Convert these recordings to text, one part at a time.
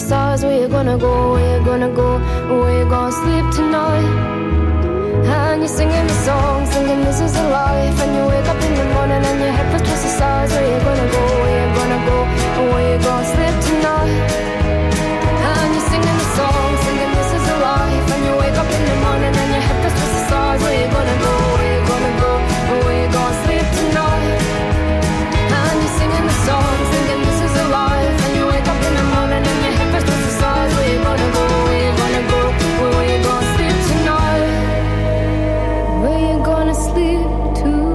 stars. Where you gonna go, where you gonna go, where you gonna sleep tonight? And you're singing the song, singing this is a life. And you wake up in the morning and your head feels towards the stars. Where you gonna go, where you gonna go, where you gonna sleep tonight? And you're singing the song, singing this is a life. And you wake up in the morning and your head feels towards the stars. Where you gonna go, where you gonna go, where you gonna sleep tonight? And you're singing the song, singing this is a life. And you wake up in the morning and your head feels towards the stars. Where you gonna go, where you gonna go, where you gonna sleep tonight? Where you gonna sleep tonight?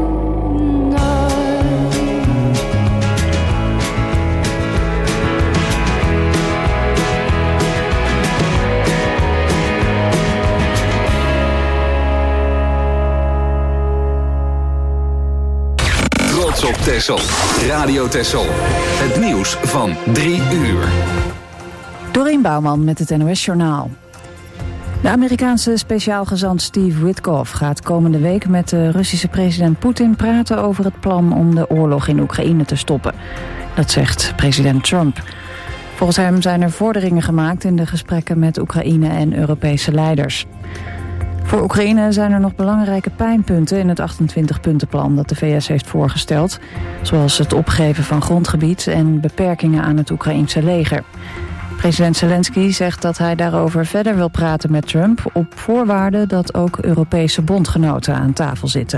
Trots op Texel. Radio Texel. Het nieuws van 3 uur. Dorien Bouwman met het NOS-journaal. De Amerikaanse speciaal gezant Steve Witkoff gaat komende week met de Russische president Poetin praten over het plan om de oorlog in Oekraïne te stoppen. Dat zegt president Trump. Volgens hem zijn er vorderingen gemaakt in de gesprekken met Oekraïne en Europese leiders. Voor Oekraïne zijn er nog belangrijke pijnpunten in het 28-puntenplan dat de VS heeft voorgesteld, zoals het opgeven van grondgebied en beperkingen aan het Oekraïense leger. President Zelensky zegt dat hij daarover verder wil praten met Trump op voorwaarde dat ook Europese bondgenoten aan tafel zitten.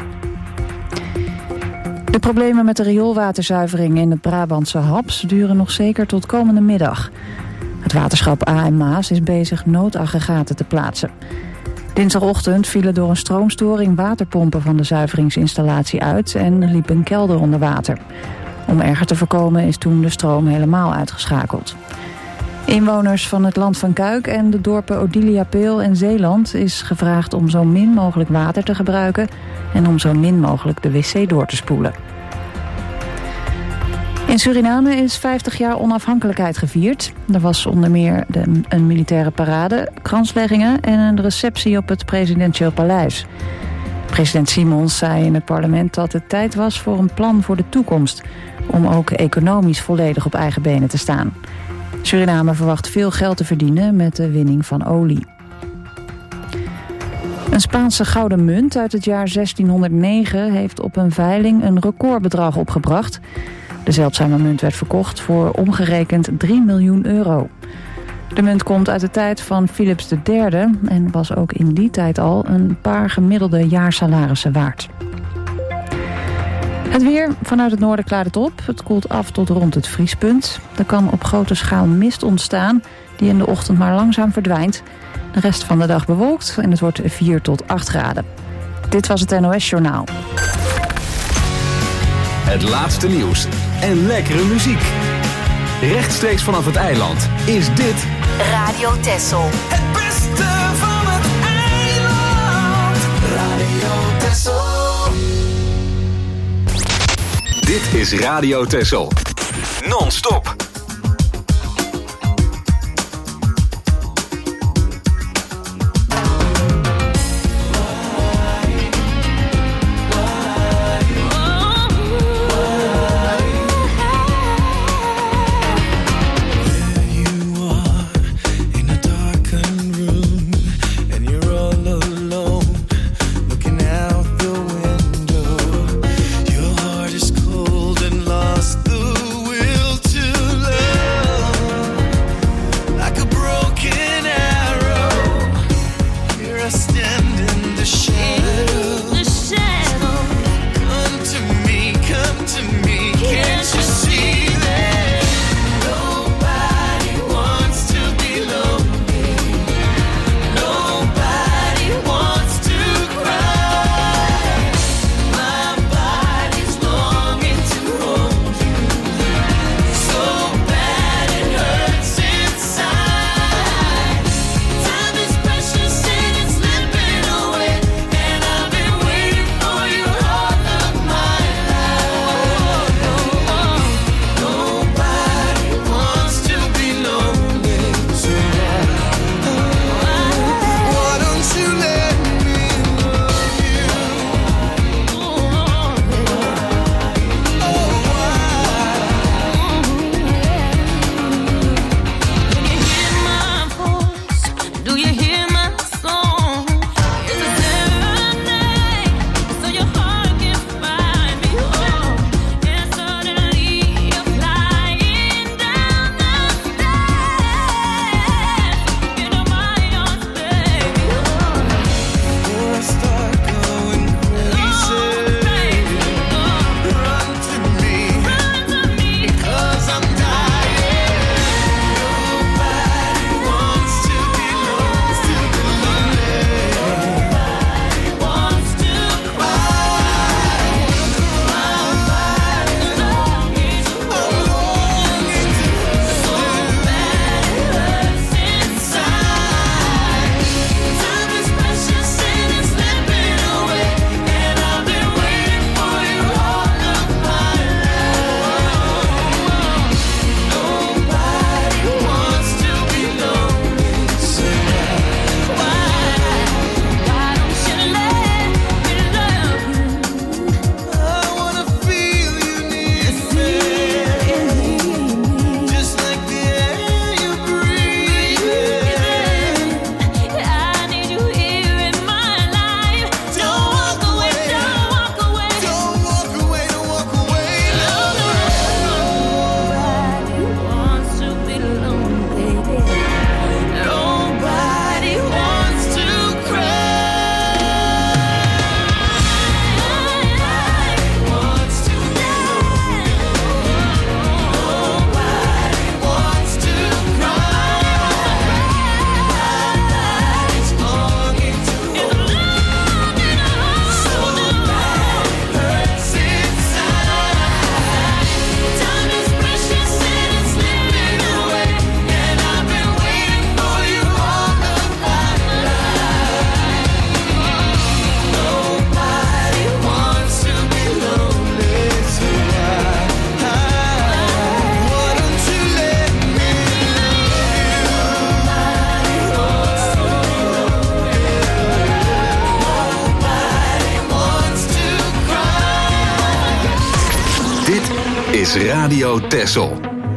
De problemen met de rioolwaterzuivering in het Brabantse Haps duren nog zeker tot komende middag. Het waterschap A.M. Maas is bezig noodaggregaten te plaatsen. Dinsdagochtend vielen door een stroomstoring waterpompen van de zuiveringsinstallatie uit en liep een kelder onder water. Om erger te voorkomen is toen de stroom helemaal uitgeschakeld. Inwoners van het Land van Kuik en de dorpen Odilia, Peel en Zeeland is gevraagd om zo min mogelijk water te gebruiken en om zo min mogelijk de wc door te spoelen. In Suriname is 50 jaar onafhankelijkheid gevierd. Er was onder meer een militaire parade, kransleggingen en een receptie op het presidentieel paleis. President Simons zei in het parlement dat het tijd was voor een plan voor de toekomst, om ook economisch volledig op eigen benen te staan. Suriname verwacht veel geld te verdienen met de winning van olie. Een Spaanse gouden munt uit het jaar 1609 heeft op een veiling een recordbedrag opgebracht. De zeldzame munt werd verkocht voor omgerekend 3 miljoen euro. De munt komt uit de tijd van Philips III en was ook in die tijd al een paar gemiddelde jaarsalarissen waard. Het weer. Vanuit het noorden klaart het op. Het koelt af tot rond het vriespunt. Er kan op grote schaal mist ontstaan die in de ochtend maar langzaam verdwijnt. De rest van de dag bewolkt en het wordt 4 tot 8 graden. Dit was het NOS-journaal. Het laatste nieuws en lekkere muziek. Rechtstreeks vanaf het eiland is dit Radio Texel. Het beste van het eiland. Radio Texel. Dit is Radio Texel. Non-stop. is Radio Texel.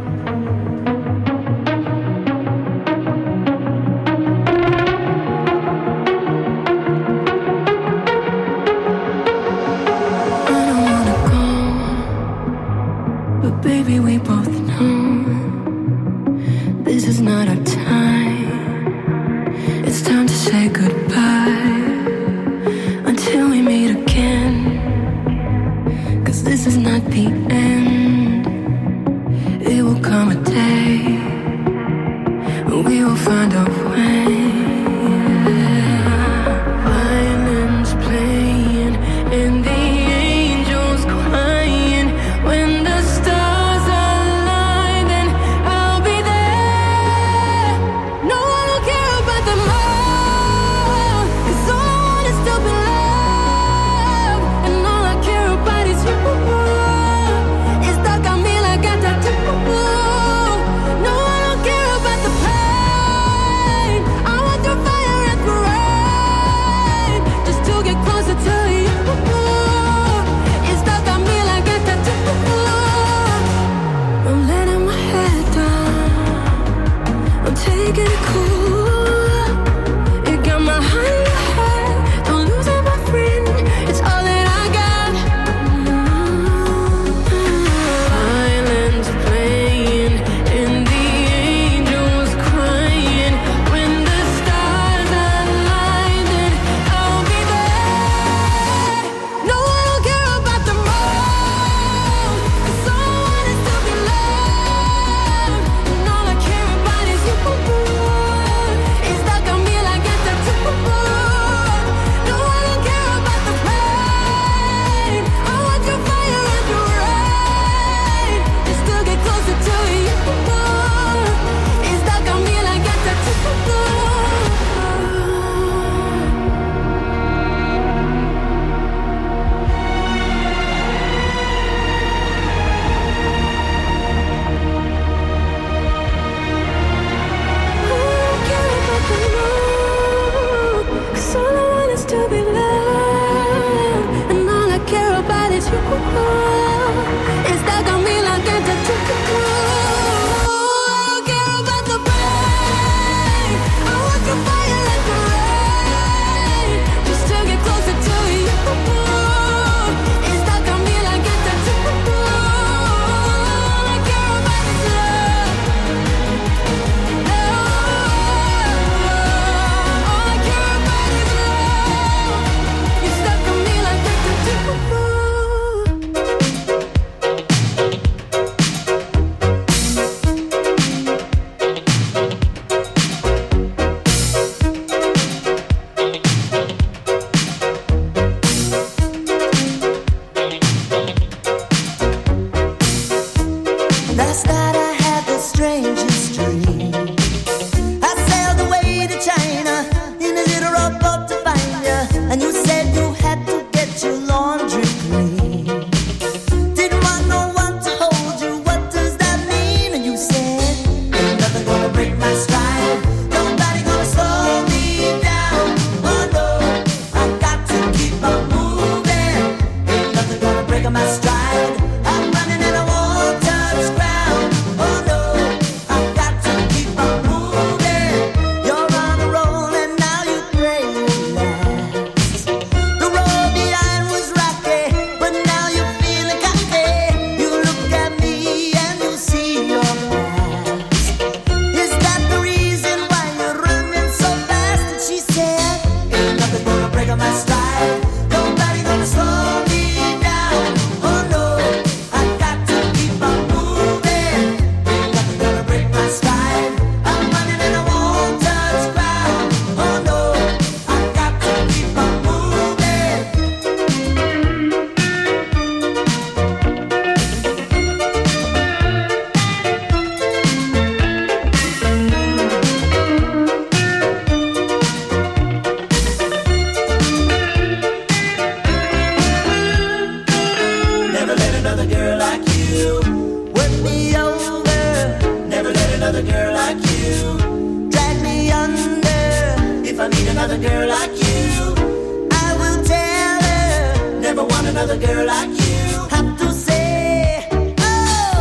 another girl like you. I will tell her, never want another girl like you. Have to say, oh,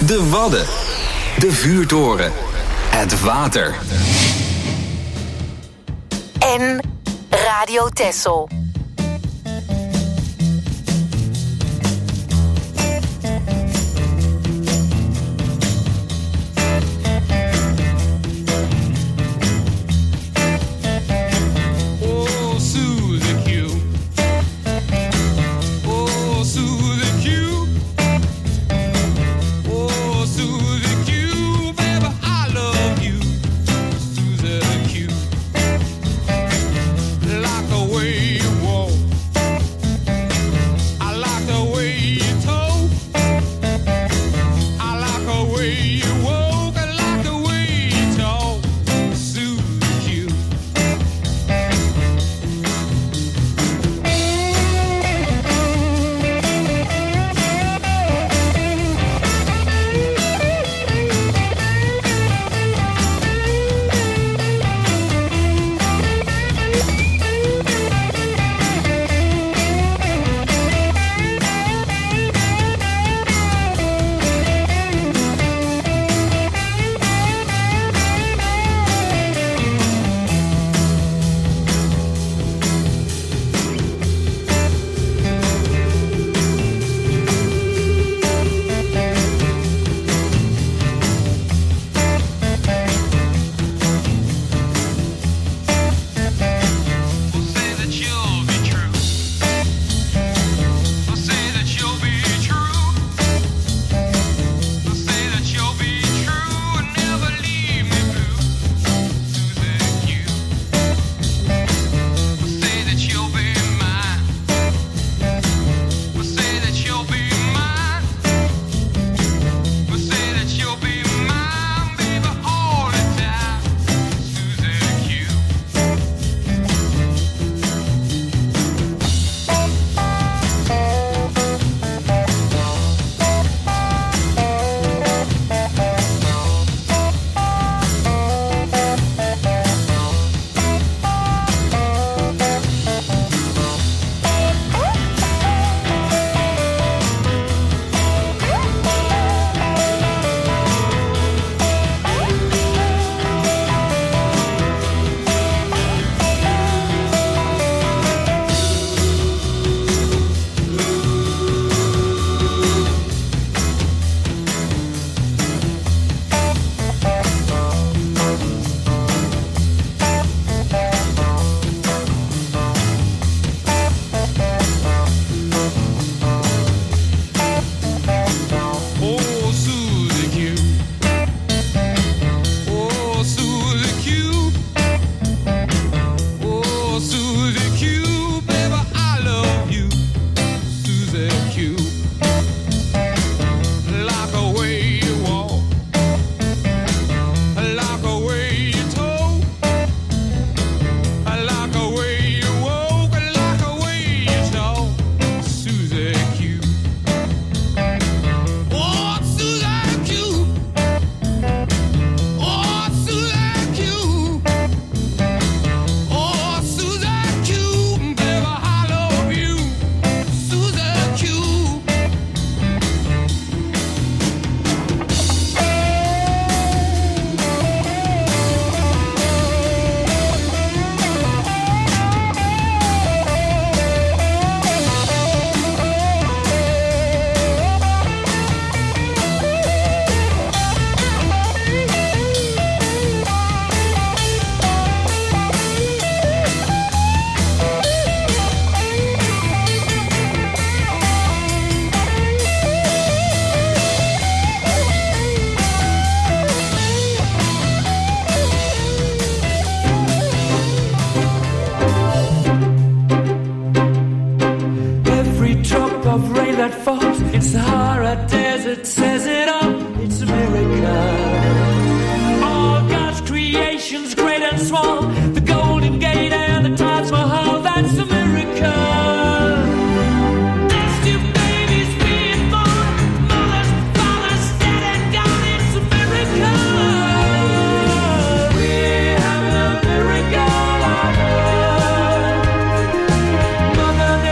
De Wadden. De vuurtoren. Het water. En Radio Texel.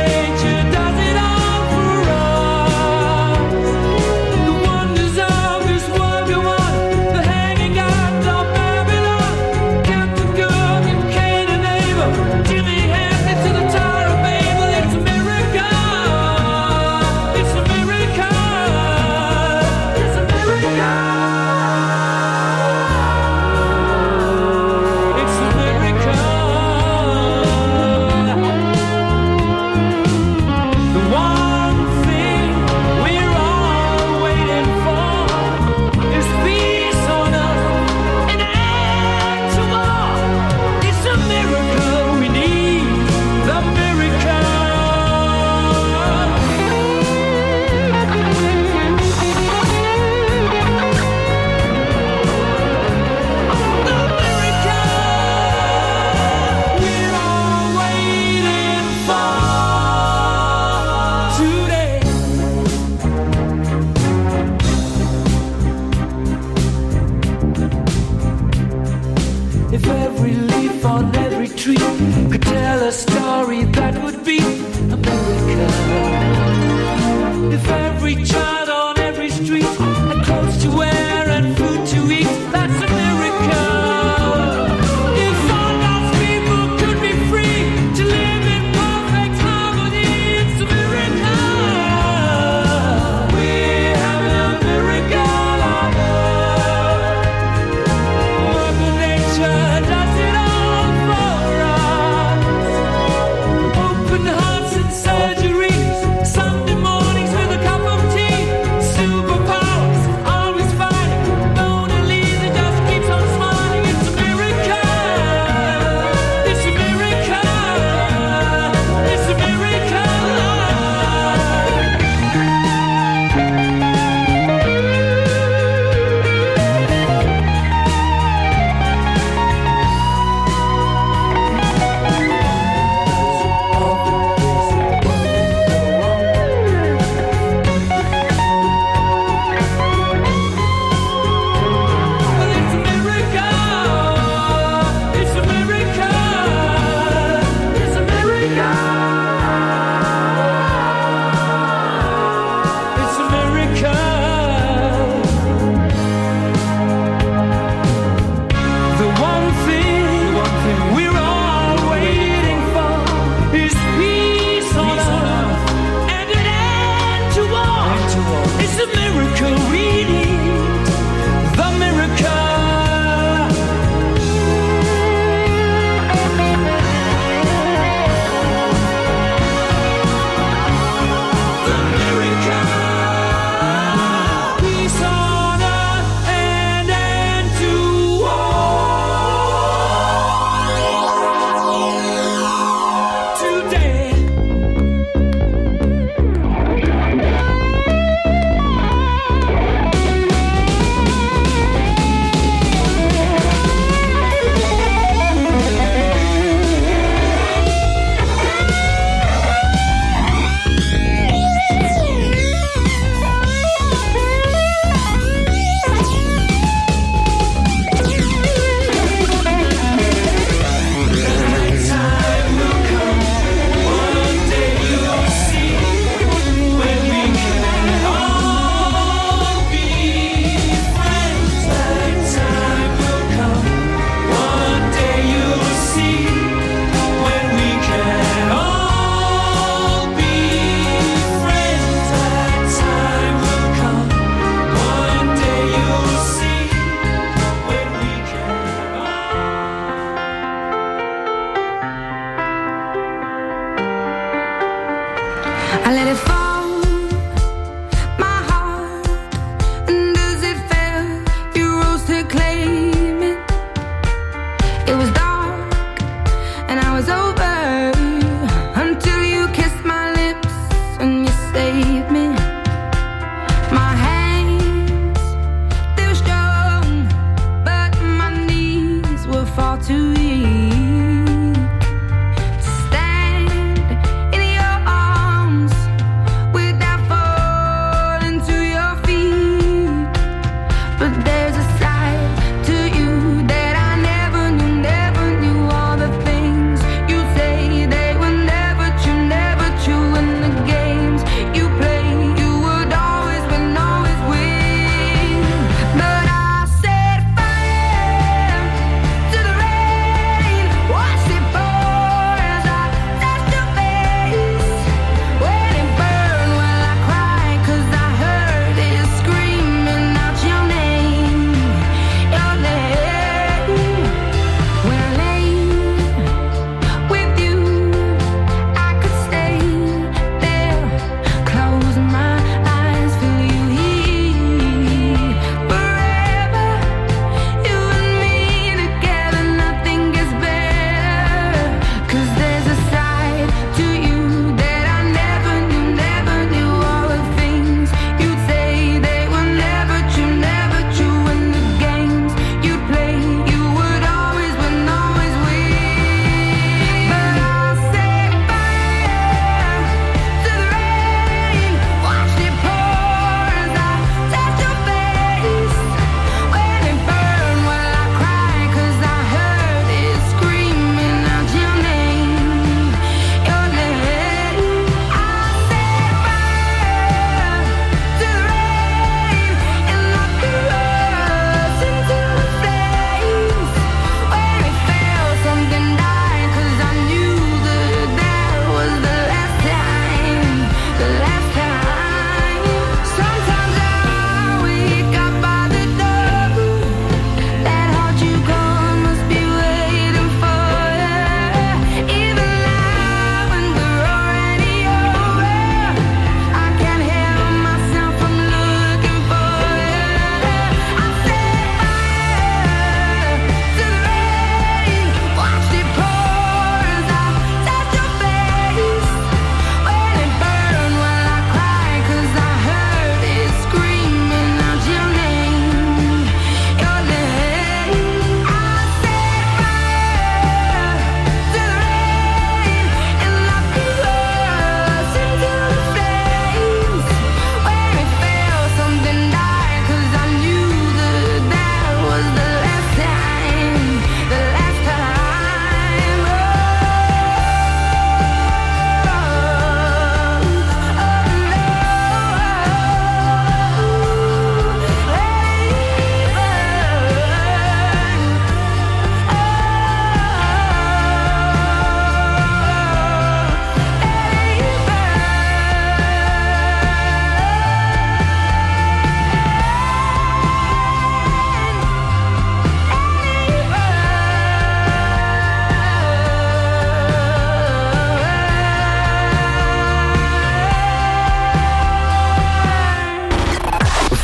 Of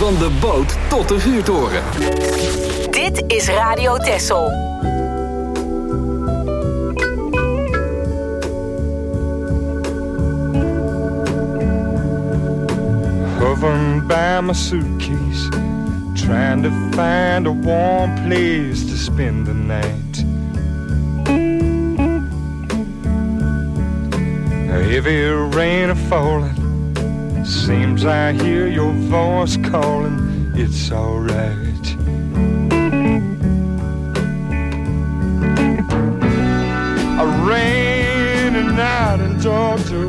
Van de boot tot de vuurtoren. Dit is Radio Texel. Hovering by my suitcase, trying to find a warm place to spend the night. A heavy rain is falling, seems I hear your voice calling, it's alright. A rainy night in Georgia,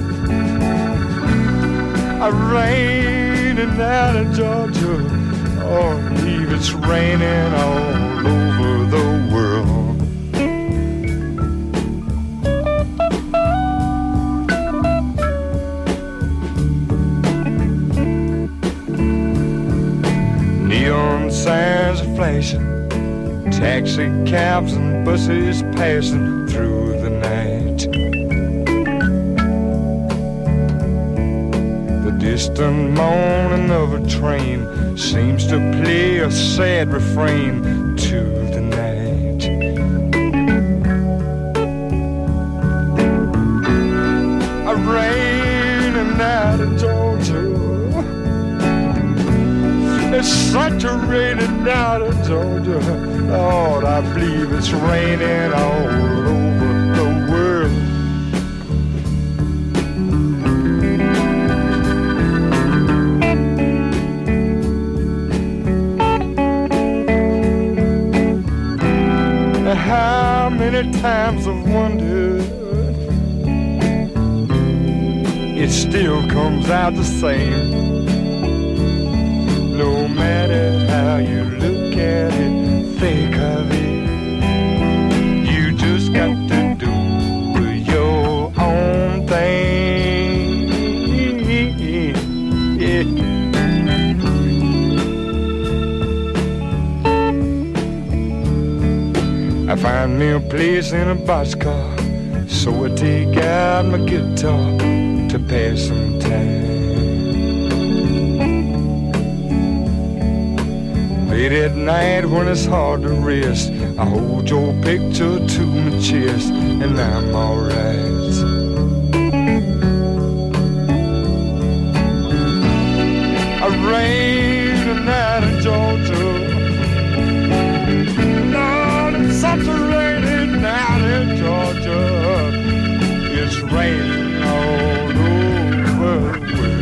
a rainy night in Georgia, oh, I believe it's raining all over the world. Neon signs are flashing, taxi cabs and buses passing through the night. The distant moaning of a train seems to play a sad refrain to the night. A rainy night in Georgia, it's such a rainy night in Georgia, Lord, I believe it's raining all over the world. How many times I've wondered, it still comes out the same. No matter how you look at it, think of it, you just got to do your own thing. Yeah. I find me a place in a boxcar, so I take out my guitar to pass some time. Late at night when it's hard to rest, I hold your picture to my chest and I'm alright. A rainy night in Georgia, Lord, it's such a rainy night in Georgia, it's raining all over the world.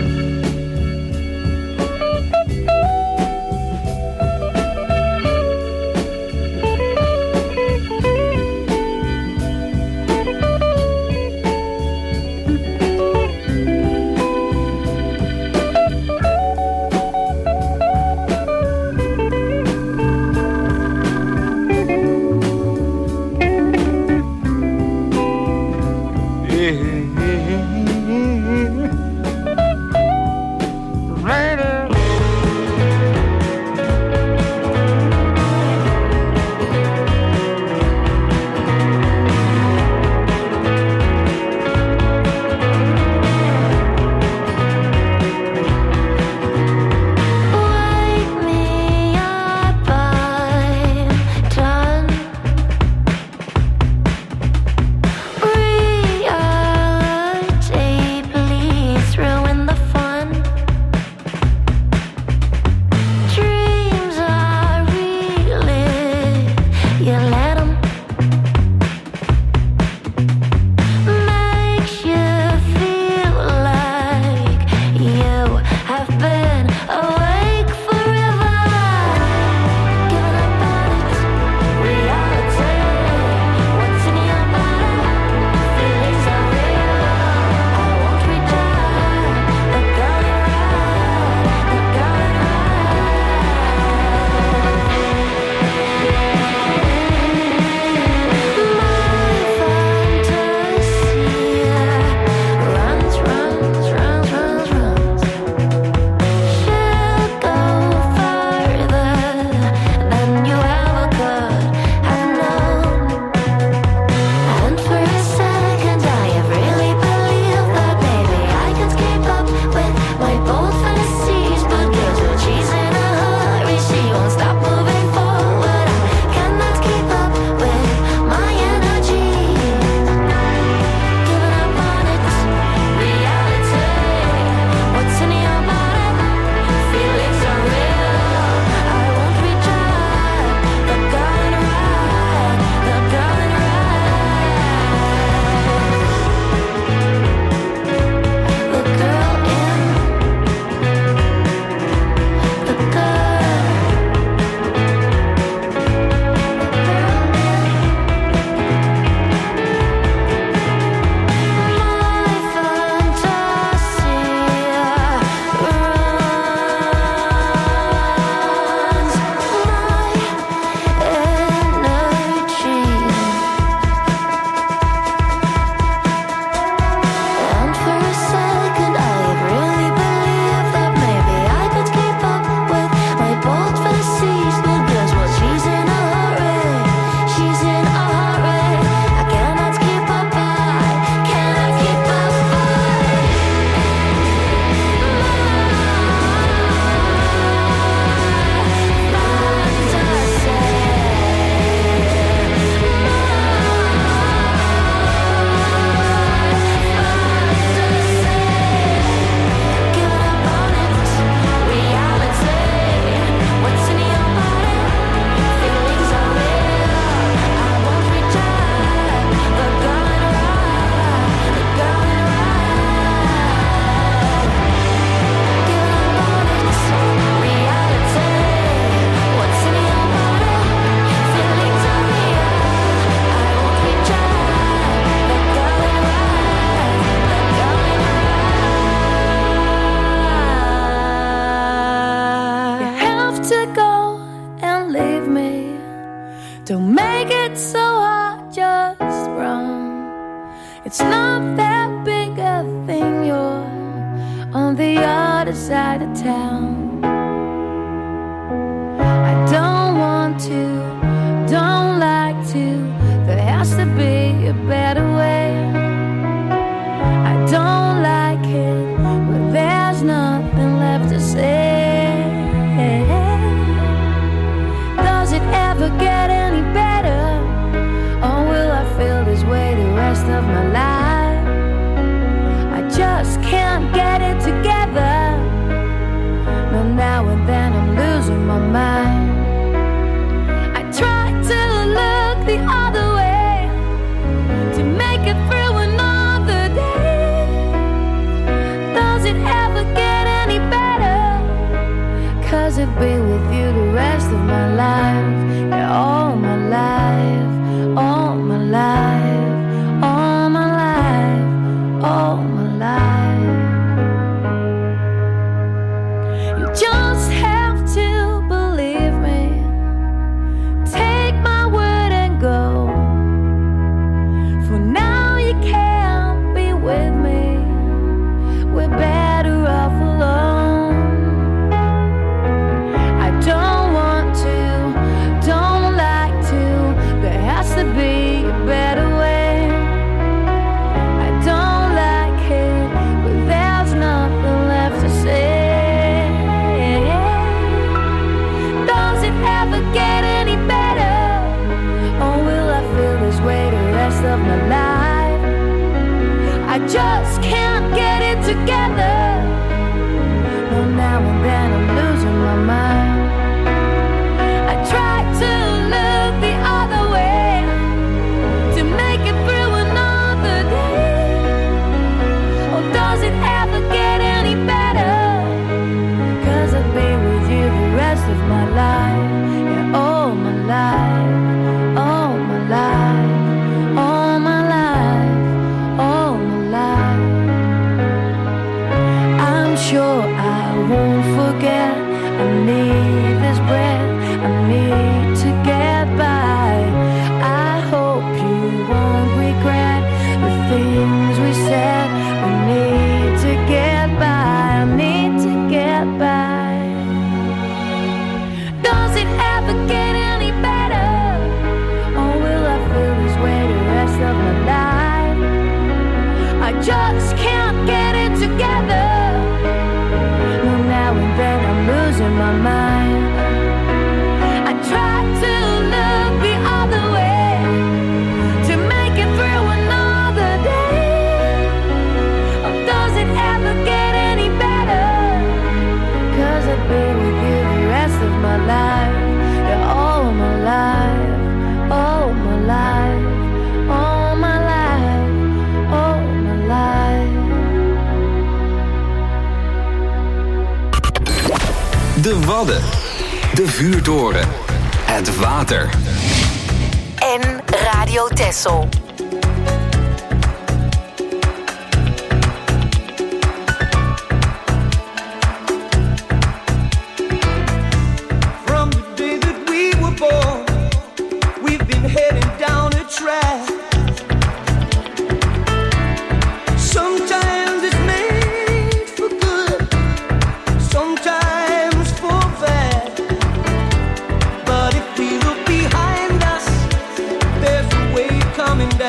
Don't make it so hard, just run. It's not that big a thing, you're on the other side of town. I don't want to, don't like to, there has to be a better way. I don't like it, but there's nothing left to say. Does it ever get any better? Or will I feel this way the rest of my life? I just can't get it together. No, now and then I'm losing my mind. I try to look the other way to make it through another day. Does it ever get any better? 'Cause it'd be with you the rest of my life. Yeah, all my life, all my life, all my life, all my life. You just have to believe me. Take my word and go. For now you can't be with me. We're better off alone. I don't want to, don't like to. There has to be a better way. I don't like it, but there's nothing left to say. Does it ever get any better? Or will I feel this way the rest of my life? I just can't get it together. No, now and then I'm losing my mind. I try to look the other way to make it through another day. Or does it ever get any better? 'Cause I've been with you the rest of my life. Yeah, all my life, all my life, all my life, all my life. I'm sure I won't forget. I need this breath, I need to get by. I hope you won't regret the things we said. We need to get by, I need to get by. Does it ever get any better? Or will I feel this way the rest of my life? I just can't get it together. No, now and then I'm losing my mind. I try to look the other way to make it through another day. Or does it ever get any better? 'Cause I've been with you the rest of my life. Yeah, all my life, all my life, all my life, all my life. De Wadden. De vuurtoren. Het water. En Radio Texel. From the day that we were born, we've been heading down a track. Sometimes it's made for good, sometimes for bad. But if we look behind us, there's a wave coming down.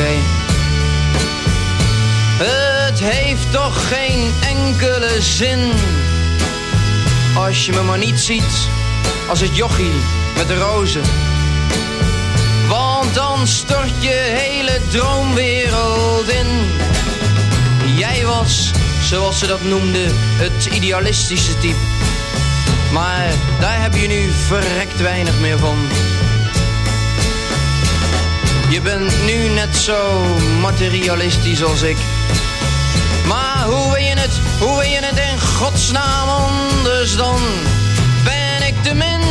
oké. Het heeft toch geen enkele zin als je me maar niet ziet als het jochie met de rozen. Want dan stort je hele droomwereld in. Jij was, zoals ze dat noemden, het idealistische type. Maar daar heb je nu verrekt weinig meer van. Je bent nu net zo materialistisch als ik. Maar hoe wil je het in godsnaam anders dan? Ben ik te min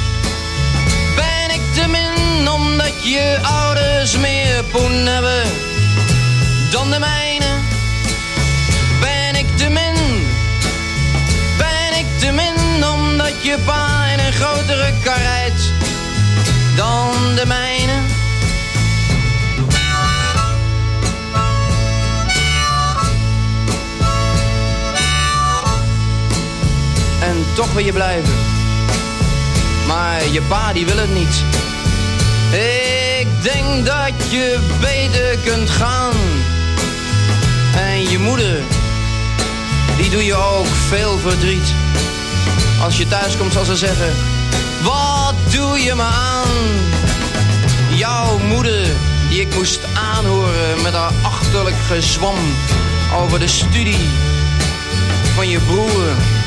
omdat je ouders meer poen hebben dan de mijne? Ben ik te min omdat je pa in een grotere kar rijdt dan de mijne? En toch wil je blijven. Maar je pa die wil het niet. Ik denk dat je beter kunt gaan. En je moeder, die doe je ook veel verdriet. Als je thuis komt zal ze zeggen: wat doe je me aan? Jouw moeder, die ik moest aanhoren met haar achterlijk gezwam over de studie van je broer.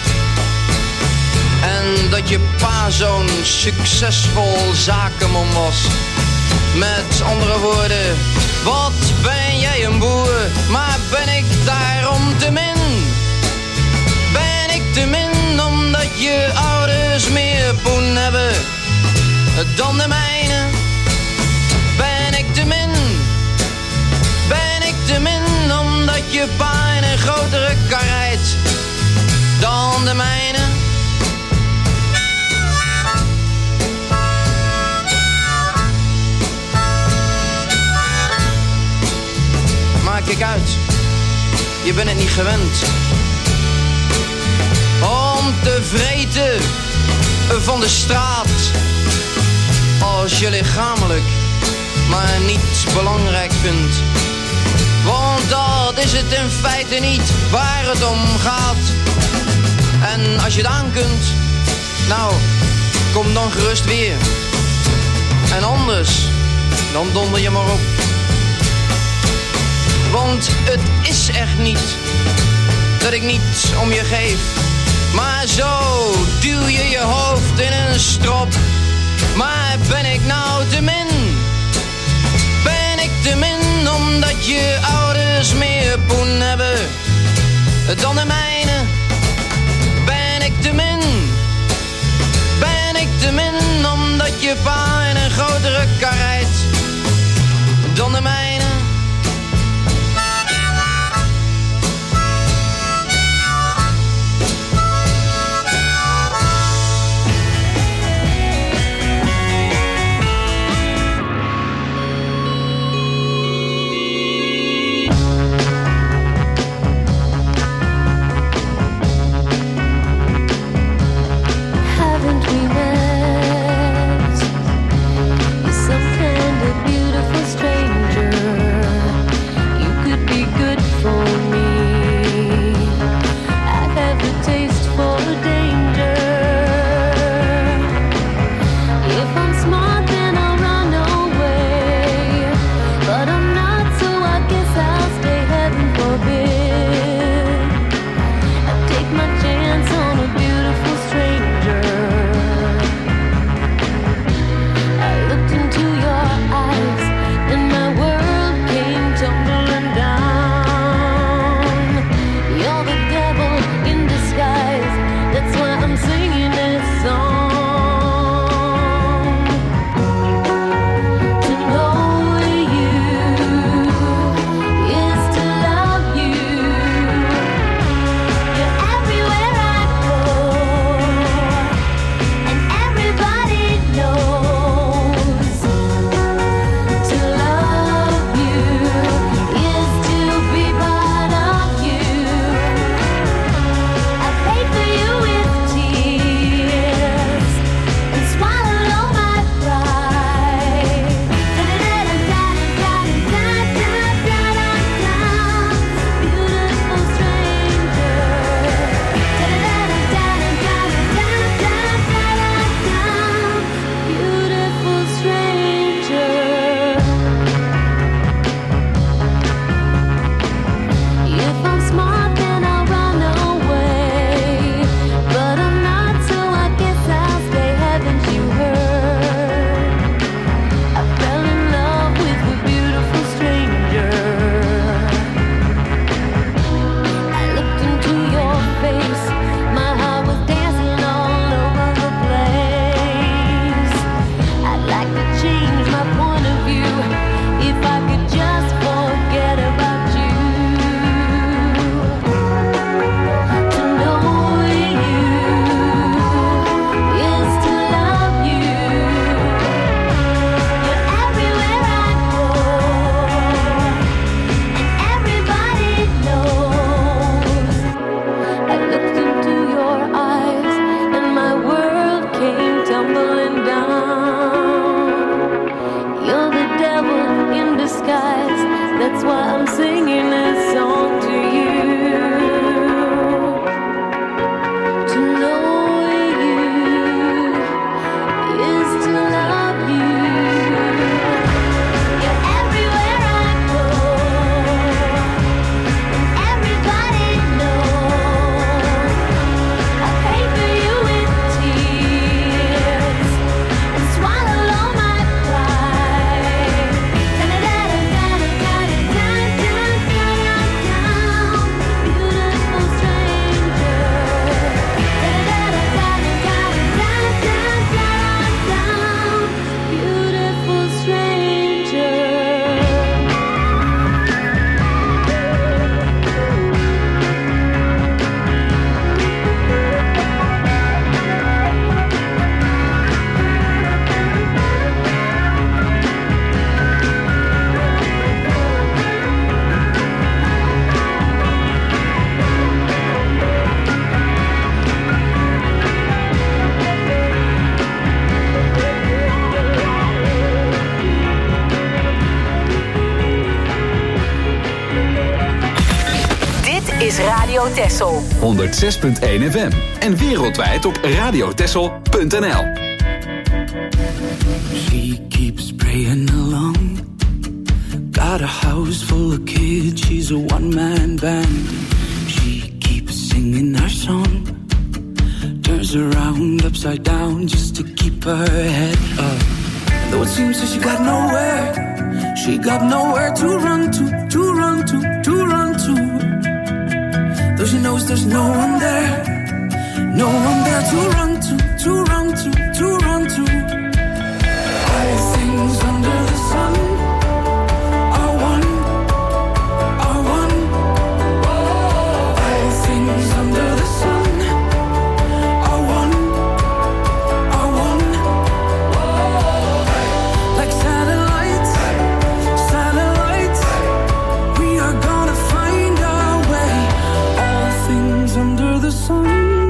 En dat je pa zo'n succesvol zakenman was. Met andere woorden, wat ben jij een boer, maar ben ik daarom te min? Ben ik te min omdat je ouders meer poen hebben dan de mijne? Ben ik te min omdat je pa in een grotere kar rijdt dan de mijne? Maar kijk uit, je bent het niet gewend om te vreten van de straat als je lichamelijk maar niet belangrijk vindt. Want dat is het in feite niet waar het om gaat. En als je het aan kunt, nou, kom dan gerust weer. En anders, dan donder je maar op. Want het is echt niet dat ik niets om je geef. Maar zo duw je je hoofd in een strop. Maar ben ik nou te min? Ben ik te min omdat je ouders meer poen hebben dan de mijne? Ben ik te min? Ben ik te min omdat je pa in een grotere kar rijdt dan de mijne? Something Texel. 106.1 FM. En wereldwijd op radiotexel.nl. She keeps praying along. Got a house full of kids, she's a one-man band. She keeps singing her song. Turns around upside down just to keep her head up. And though it seems that she got nowhere to run to run to. Though she knows there's no one there to run to. All things under the sun are one. All things under the sun are one. Like satellites, we are gonna find our way. All things under the sun.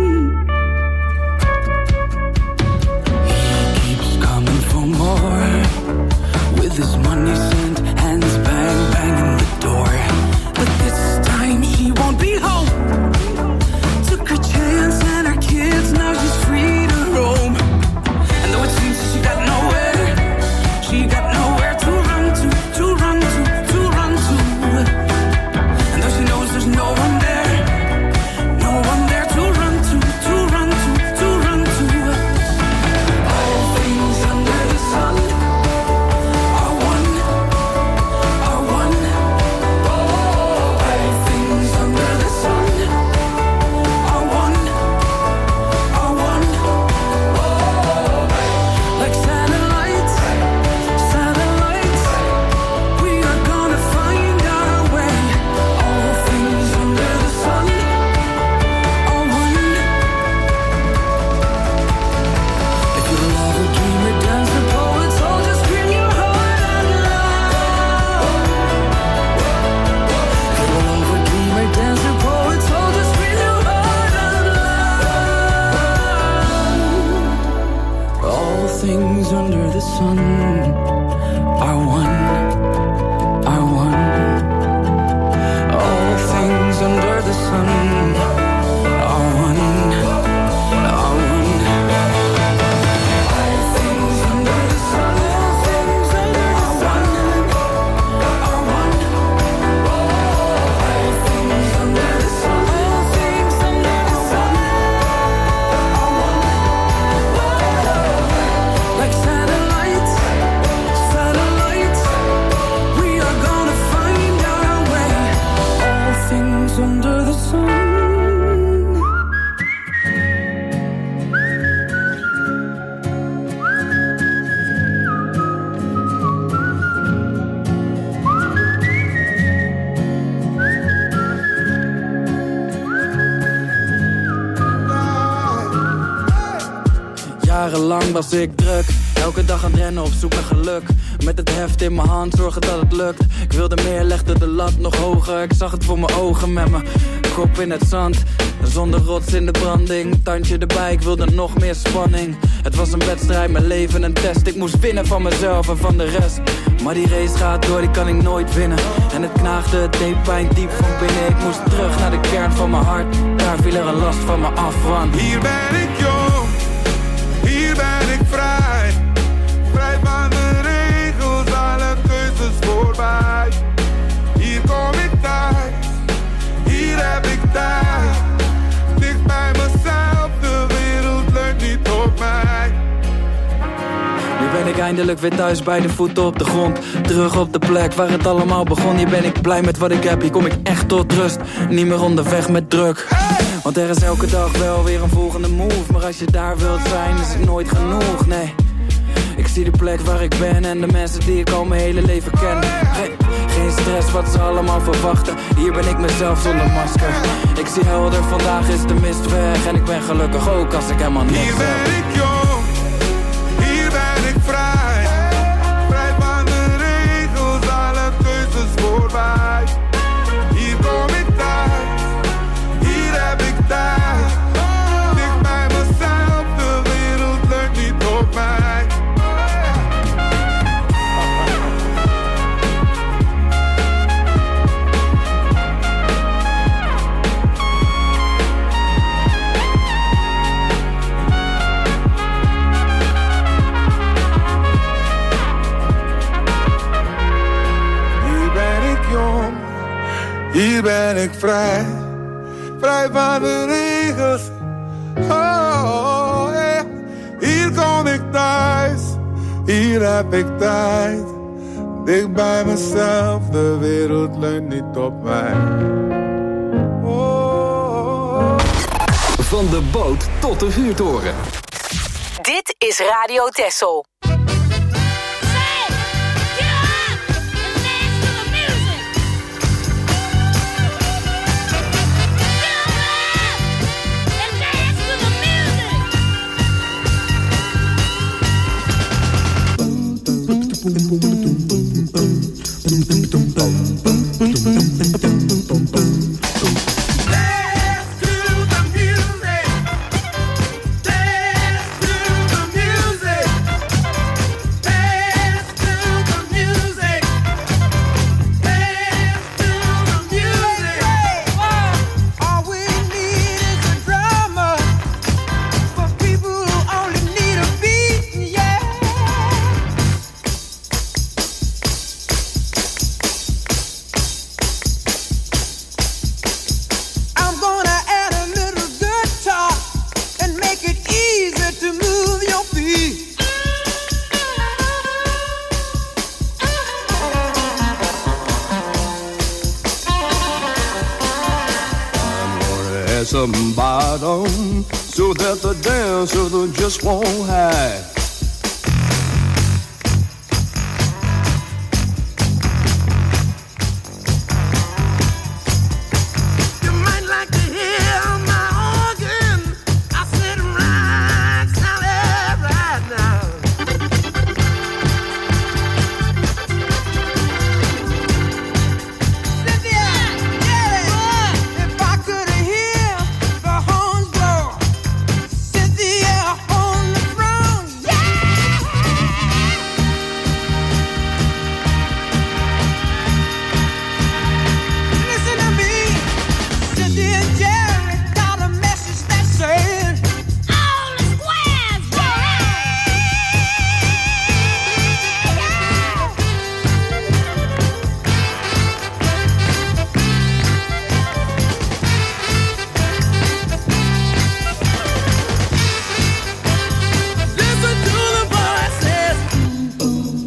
His money sent, hands bang, banging the door. But this time she won't be home. Took her chance and her kids, now she's free to roam. And though it seems that she got nowhere to run to. And though she knows there's no one there to run to. All things under the sun. Things under the sun are one. All things under the sun are one. All things under the sun are one. All things under the sun are one. Like satellites, we are gonna find our way. All things under the sun. Jarenlang was ik druk, elke dag aan het rennen op zoek naar geluk. Met het heft in mijn hand, zorgen dat het lukt. Ik wilde meer, legde de lat nog hoger. Ik zag het voor mijn ogen met mijn kop in het zand. Zonder rots in de branding, tandje erbij, ik wilde nog meer spanning. Het was een wedstrijd, mijn leven een test. Ik moest winnen van mezelf en van de rest. Maar die race gaat door, die kan ik nooit winnen. En het knaagde, het deed pijn diep van binnen. Ik moest terug naar de kern van mijn hart. Daar viel er een last van me af, want hier ben ik jong, hier ben ik vrij. Vrij van de regels, alle keuzes voorbij. Hier kom ik thuis, hier heb ik tijd. Dicht bij mezelf, de wereld leunt niet op mij. Nu ben ik eindelijk weer thuis bij de voeten op de grond. Terug op de plek waar het allemaal begon. Hier ben ik blij met wat ik heb, hier kom ik echt tot rust. Niet meer onderweg met druk. Want er is elke dag wel weer een volgende move. Maar als je daar wilt zijn, is het nooit genoeg, nee. Ik zie de plek waar ik ben en de mensen die ik al mijn hele leven ken. Geen stress wat ze allemaal verwachten. Hier ben ik mezelf zonder masker. Ik zie helder, vandaag is de mist weg. En ik ben gelukkig ook als ik helemaal niks heb. Hier ben ik jong, hier ben ik vrij. Vrij van de regels, alle keuzes voorbij. Hier kom ik thuis, hier heb ik tijd. Dicht bij mezelf, de wereld leunt niet op mij. ben ik vrij. Vrij van de regels. Oh, yeah. Hier kom ik thuis. Hier heb ik tijd. Dicht bij mezelf. De wereld leunt niet op mij. Oh. Van de boot tot de vuurtoren. Dit is Radio Texel. Some bottom so that the dancer just won't hide. You might like to hear my organ. I sit right solid right now. Cynthia, yeah, if I could hear the horns blow, Cynthia on the throne, yeah. Listen to me, Cynthia and Jerry got a message that says all the squares go Listen to the voices.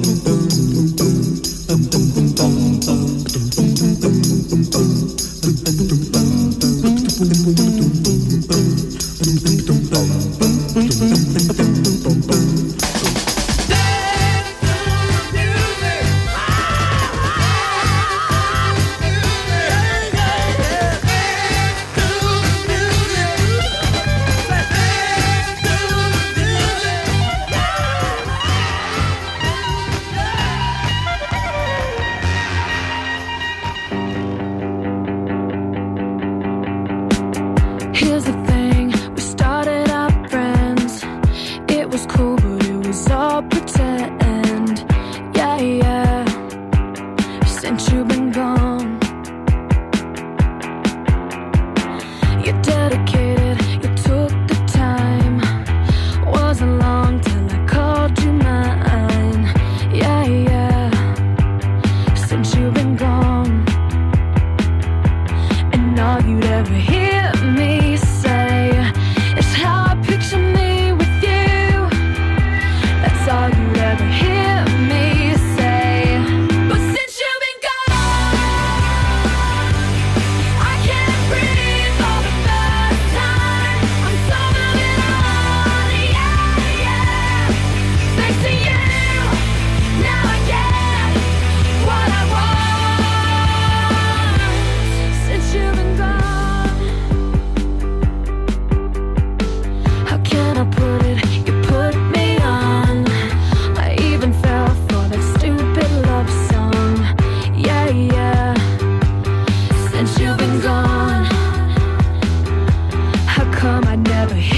Here's the thing, we started out friends. It was cool, but it was all pretend. Yeah, yeah. Since you've been gone, you're dedicated, you took the time. Wasn't long till I called you mine. Yeah, yeah. Since you've been gone, and all you'd ever hear me say is how I picture me with you. That's all you'd ever hear me say. But since you've been gone, I can't breathe for the first time. I'm so moving on, yeah, yeah. Thanks to you, now I get what I want. Since you've been gone, how can I put it? You put me on. I even fell for that stupid love song. Yeah, yeah. Since you've been gone, how come I never hear